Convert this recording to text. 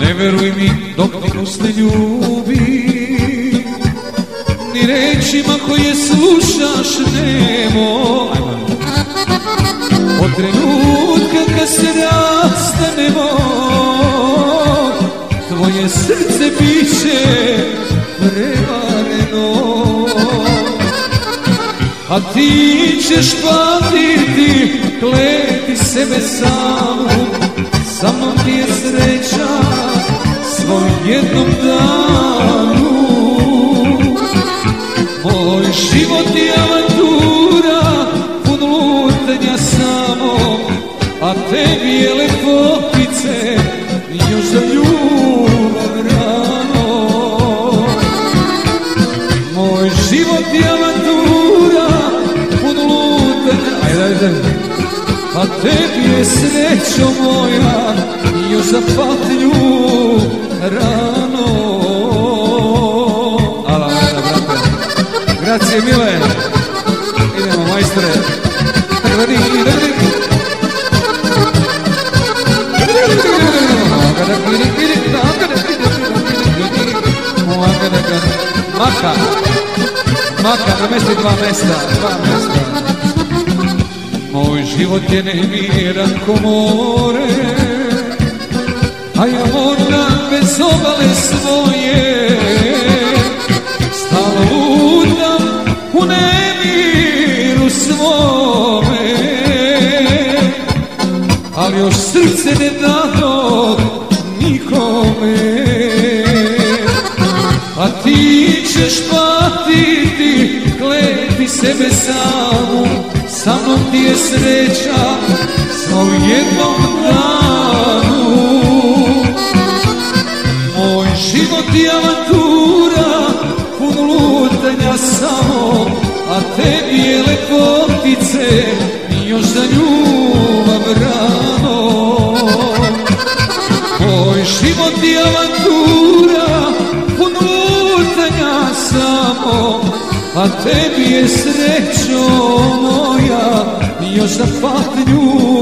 Ne veruj mi dok te ne ljubi, ni rečima koje slušaš nemoj. Od trenutka kad se rastanemo, tvoje srce biće prevareno, a ti ćeš patiti, kleti sebe samu. Sa mnom ti je sreća svoj jednom danu. Moj život je avantura, pun lutanja samo, a tebi je lepotice još za ljubav rano. Moj život je avantura, pun lutanja, ajde, a tebi je srećo moja još za patnju rano. Ala, brate. Grazie mille. Idemo, majstore. Maka, namesti dva mesta. Moj život je nemiran ko more, a ja moram bez obale svoje. Stalno lutam u nemiru svome, ali još srce ne dado nikome. A ti ćeš patiti, kleti sebe samu. Sa mnom ti je sreća svoj jednom danu. Moj život je avantura, pun lutanja samo, a tebi je lepotice još za ljubav rano. Moj život je avantura, pun lutanja samo, a tebi je srećo moja još za patnju